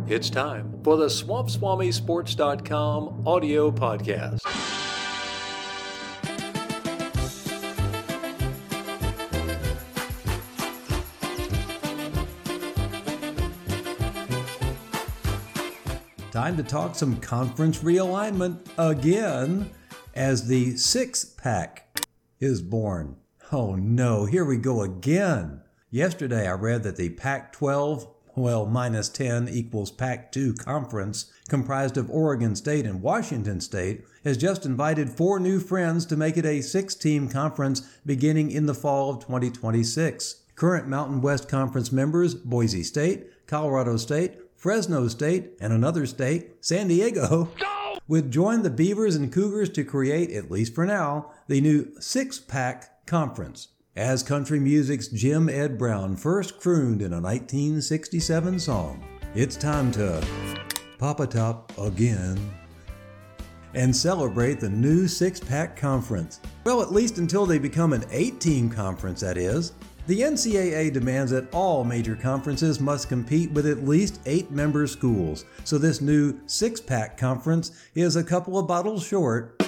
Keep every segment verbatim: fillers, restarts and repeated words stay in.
It's time for the Swamp Swami Sports dot com audio podcast. Time to talk some conference realignment again as the six-pack is born. Oh no, here we go again. Yesterday I read that the Pac twelve, well, minus ten equals Pac two conference, comprised of Oregon State and Washington State, has just invited four new friends to make it a six-team conference beginning in the fall of twenty twenty-six. Current Mountain West Conference members, Boise State, Colorado State, Fresno State, and another state, San Diego, Go! would join the Beavers and Cougars to create, at least for now, the new six-pack conference. As country music's Jim Ed Brown first crooned in a nineteen sixty-seven song, it's time to pop a top again and celebrate the new six-pack conference. Well, at least until they become an eight-team conference, that is. The N C double A demands that all major conferences must compete with at least eight member schools, so this new six-pack conference is a couple of bottles short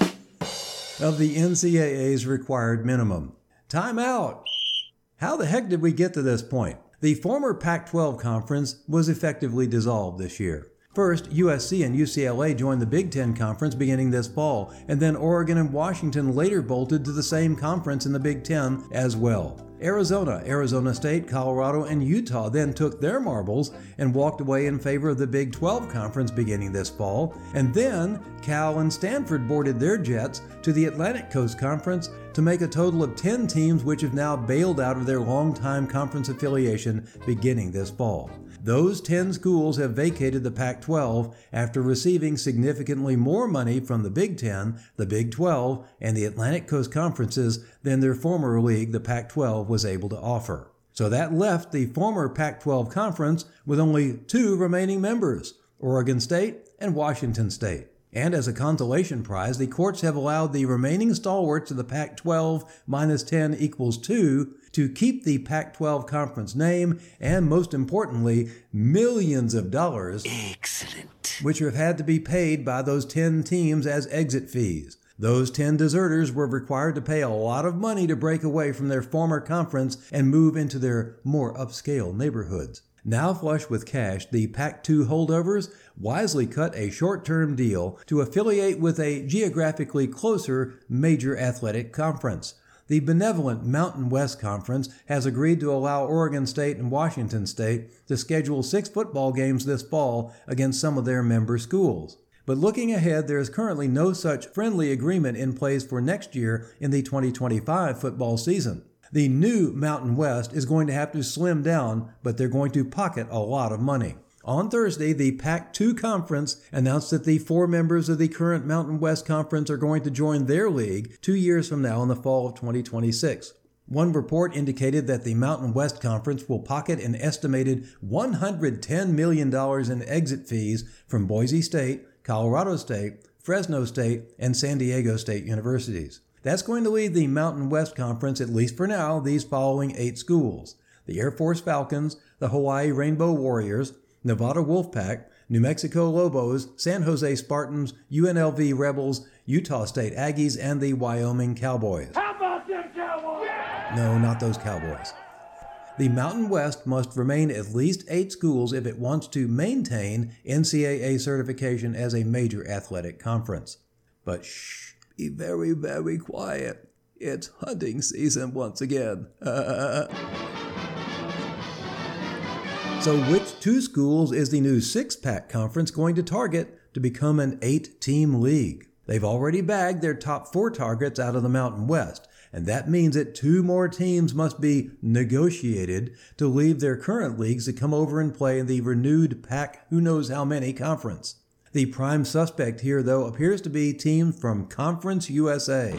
of the N C double A's required minimum. Time out! How the heck did we get to this point? The former Pac twelve conference was effectively dissolved this year. First, U S C and U C L A joined the Big Ten Conference beginning this fall, and then Oregon and Washington later bolted to the same conference in the Big Ten as well. Arizona, Arizona State, Colorado, and Utah then took their marbles and walked away in favor of the Big twelve Conference beginning this fall, and then Cal and Stanford boarded their jets to the Atlantic Coast Conference to make a total of ten teams which have now bailed out of their longtime conference affiliation beginning this fall. Those ten schools have vacated the Pac twelve after receiving significantly more money from the Big Ten, the Big twelve, and the Atlantic Coast Conferences than their former league, the Pac twelve, was able to offer. So that left the former Pac twelve Conference with only two remaining members, Oregon State and Washington State. And as a consolation prize, the courts have allowed the remaining stalwarts of the Pac twelve minus ten equals two to keep the Pac twelve conference name and, most importantly, millions of dollars, Excellent. which have had to be paid by those ten teams as exit fees. Those ten deserters were required to pay a lot of money to break away from their former conference and move into their more upscale neighborhoods. Now flush with cash, the Pac two holdovers wisely cut a short-term deal to affiliate with a geographically closer major athletic conference. The benevolent Mountain West Conference has agreed to allow Oregon State and Washington State to schedule six football games this fall against some of their member schools. But looking ahead, there is currently no such friendly agreement in place for next year in the twenty twenty-five football season. The new Mountain West is going to have to slim down, but they're going to pocket a lot of money. On Thursday, the Pac two Conference announced that the four members of the current Mountain West Conference are going to join their league two years from now in the fall of twenty twenty-six. One report indicated that the Mountain West Conference will pocket an estimated one hundred ten million dollars in exit fees from Boise State, Colorado State, Fresno State, and San Diego State universities. That's going to leave the Mountain West Conference, at least for now, these following eight schools: the Air Force Falcons, the Hawaii Rainbow Warriors, Nevada Wolfpack, New Mexico Lobos, San Jose Spartans, U N L V Rebels, Utah State Aggies, and the Wyoming Cowboys. How about them Cowboys? No, not those Cowboys. The Mountain West must remain at least eight schools if it wants to maintain N C double A certification as a major athletic conference. But shh. Be very, very quiet. It's hunting season once again. Uh. So which two schools is the new six-pack conference going to target to become an eight-team league? They've already bagged their top four targets out of the Mountain West, and that means that two more teams must be negotiated to leave their current leagues to come over and play in the renewed Pac who knows how many conference. The prime suspect here, though, appears to be teams from Conference U S A.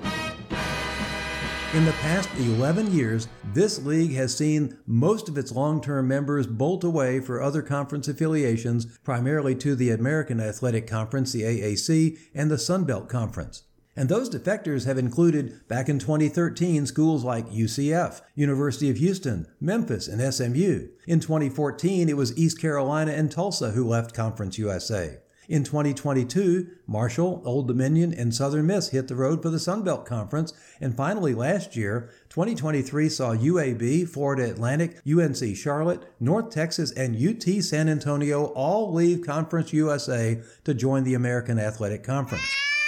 In the past eleven years, this league has seen most of its long-term members bolt away for other conference affiliations, primarily to the American Athletic Conference, the A A C, and the Sun Belt Conference. And those defectors have included, back in twenty thirteen, schools like U C F, University of Houston, Memphis, and S M U. In twenty fourteen, it was East Carolina and Tulsa who left Conference U S A. In twenty twenty-two, Marshall, Old Dominion, and Southern Miss hit the road for the Sun Belt Conference. And finally, last year, twenty twenty-three saw U A B, Florida Atlantic, U N C Charlotte, North Texas, and U T San Antonio all leave Conference U S A to join the American Athletic Conference.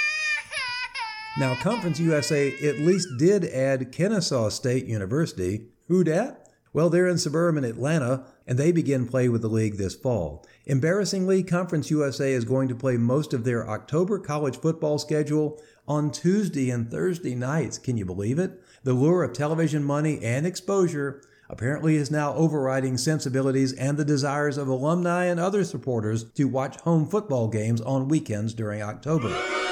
Now, Conference U S A at least did add Kennesaw State University. Who dat? Well, they're in suburban Atlanta, and they begin play with the league this fall. Embarrassingly, Conference U S A is going to play most of their October college football schedule on Tuesday and Thursday nights. Can you believe it? The lure of television money and exposure apparently is now overriding sensibilities and the desires of alumni and other supporters to watch home football games on weekends during October.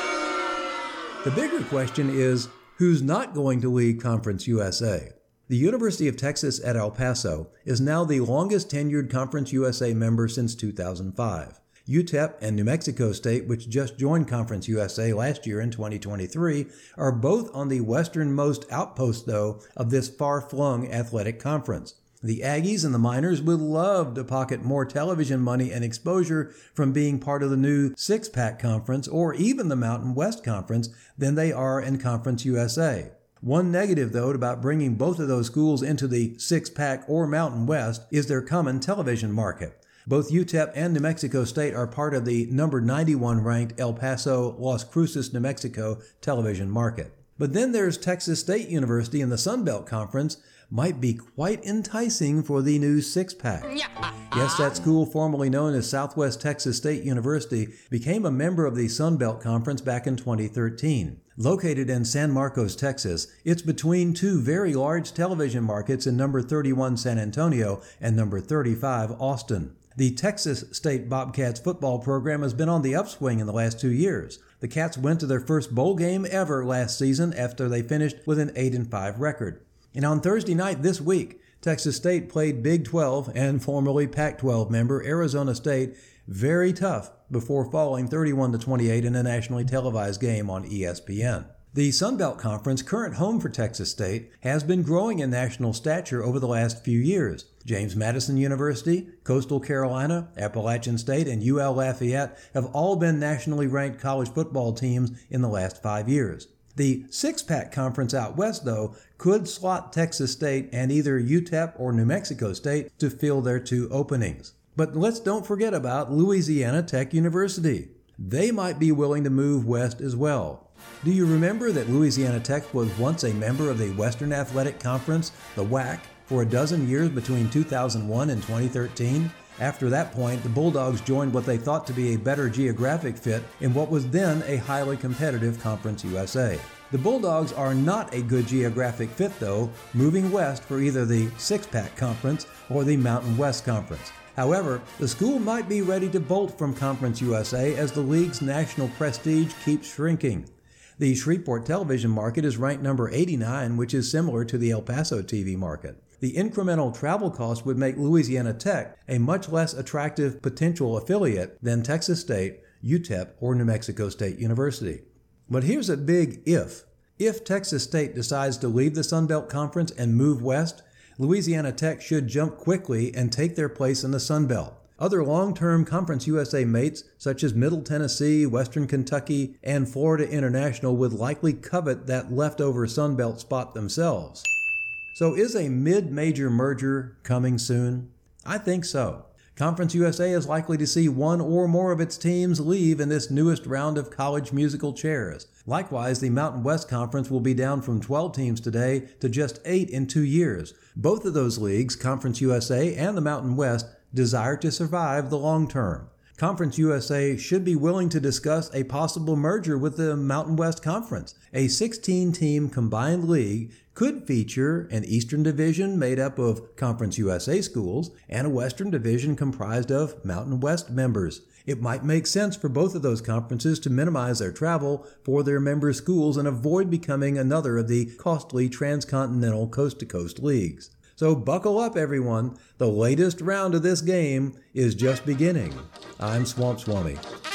The bigger question is, who's not going to lead Conference U S A? The University of Texas at El Paso is now the longest tenured Conference U S A member since two thousand five. U T E P and New Mexico State, which just joined Conference U S A last year in twenty twenty-three, are both on the westernmost outpost, though, of this far-flung athletic conference. The Aggies and the Miners would love to pocket more television money and exposure from being part of the new six-pack conference or even the Mountain West Conference than they are in Conference U S A. One negative, though, about bringing both of those schools into the six-pack or Mountain West is their common television market. Both U T E P and New Mexico State are part of the number ninety-one ranked El Paso, Las Cruces, New Mexico television market. But then there's Texas State University in the Sun Belt Conference. Might be quite enticing for the new six-pack. Yes, that school, formerly known as Southwest Texas State University, became a member of the Sun Belt Conference back in twenty thirteen. Located in San Marcos, Texas, it's between two very large television markets in number thirty-one San Antonio and number thirty-five Austin. The Texas State Bobcats football program has been on the upswing in the last two years. The Cats went to their first bowl game ever last season after they finished with an eight and five record. And on Thursday night this week, Texas State played Big twelve and formerly Pac twelve member Arizona State very tough before falling thirty-one to twenty-eight in a nationally televised game on E S P N. The Sun Belt Conference, current home for Texas State, has been growing in national stature over the last few years. James Madison University, Coastal Carolina, Appalachian State, and U L Lafayette have all been nationally ranked college football teams in the last five years. The six-pack conference out west, though, could slot Texas State and either U T E P or New Mexico State to fill their two openings. But let's don't forget about Louisiana Tech University. They might be willing to move west as well. Do you remember that Louisiana Tech was once a member of the Western Athletic Conference, the W A C, for a dozen years between two thousand one and twenty thirteen? After that point, the Bulldogs joined what they thought to be a better geographic fit in what was then a highly competitive Conference U S A. The Bulldogs are not a good geographic fit, though, moving west for either the six-pack Conference or the Mountain West Conference. However, the school might be ready to bolt from Conference U S A as the league's national prestige keeps shrinking. The Shreveport television market is ranked number eighty-nine, which is similar to the El Paso T V market. The incremental travel cost would make Louisiana Tech a much less attractive potential affiliate than Texas State, U T E P, or New Mexico State University. But here's a big if. If Texas State decides to leave the Sun Belt Conference and move west, Louisiana Tech should jump quickly and take their place in the Sun Belt. Other long-term Conference U S A mates, such as Middle Tennessee, Western Kentucky, and Florida International, would likely covet that leftover Sun Belt spot themselves. So is a mid-major merger coming soon? I think so. Conference U S A is likely to see one or more of its teams leave in this newest round of college musical chairs. Likewise, the Mountain West Conference will be down from twelve teams today to just eight in two years. Both of those leagues, Conference U S A and the Mountain West, desire to survive the long term. Conference U S A should be willing to discuss a possible merger with the Mountain West Conference. A sixteen-team combined league could feature an Eastern Division made up of Conference U S A schools and a Western Division comprised of Mountain West members. It might make sense for both of those conferences to minimize their travel for their member schools and avoid becoming another of the costly transcontinental coast-to-coast leagues. So buckle up, everyone. The latest round of this game is just beginning. I'm Swamp Swami.